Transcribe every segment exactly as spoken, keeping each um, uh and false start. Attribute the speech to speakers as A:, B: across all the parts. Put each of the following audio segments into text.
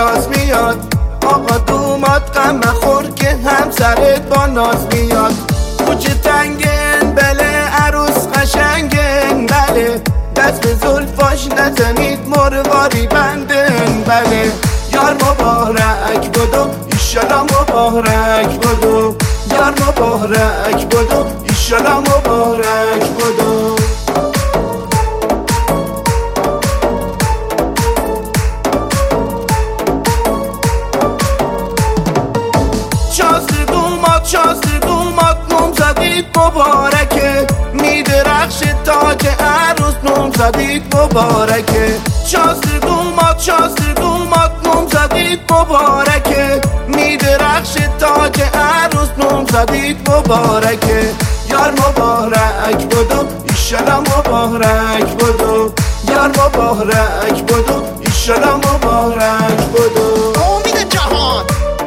A: راست میاد. آقا دومات غم مخور که همسرت با ناز میاد. کوچه تنگن بله عروس قشنگن بله، دست به زلفاش نزنید مرواری بندن بله. یار مبارک بدو ایشالا مبارک بدو، یار مبارک بدو ایشالا مبارک بدو. شازده دومات شازده دومات نومزدید مبارکه، میدرخش تاج عروس نومزدید مبارکه. شازده دومات شازده دومات نومزدید مبارکه، میدرخش تاج عروس نومزدید مبارکه. یار مبارک بدو ایشالا مبارک بدو، یار مبارک بدو ایشالا مبارک بدو.
B: امید جهان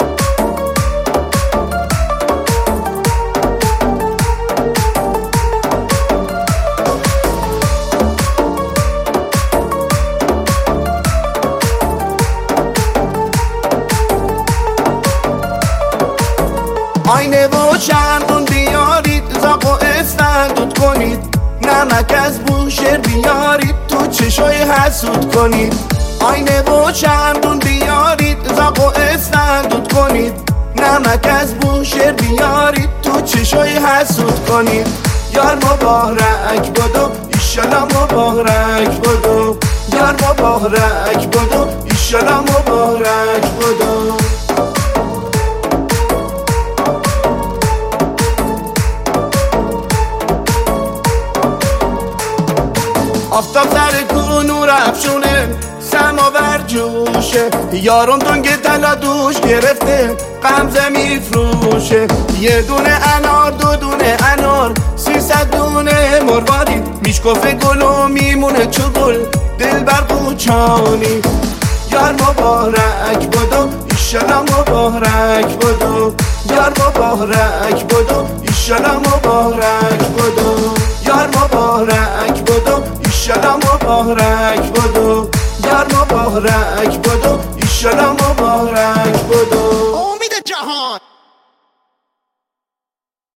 A: آینه و شمعون بیارید، زاق و استندود کنید، نمک از بوشهر بیارید تو چشای حسود کنید. آینه و شمعون بیارید، زاق و استندود کنید، نمک از بوشهر بیارید تو چشای حسود کنید. یار مبارک بدو ایشالا مبارک بدو، یار مبارک بدو ایشالا مبارک بدو. آفتاب سر کو نور افشونه، سماور جوشه، یارم تنگ طلا دوش گرفته غمزه میفروشه. یه دونه انار دو دونه انار سیصد دونه مروارید، میشکفه گل و میمونه چو گل دل بر قوچانی. یار مبارک بدو ایشالا مبارک بدو، یار مبارک بدو ایشالا مبارک بدو، یار مبارک بدو ایشالا مبارک بدو، یار مبارک بدو ایشالا مبارک بدو.
B: امید جهان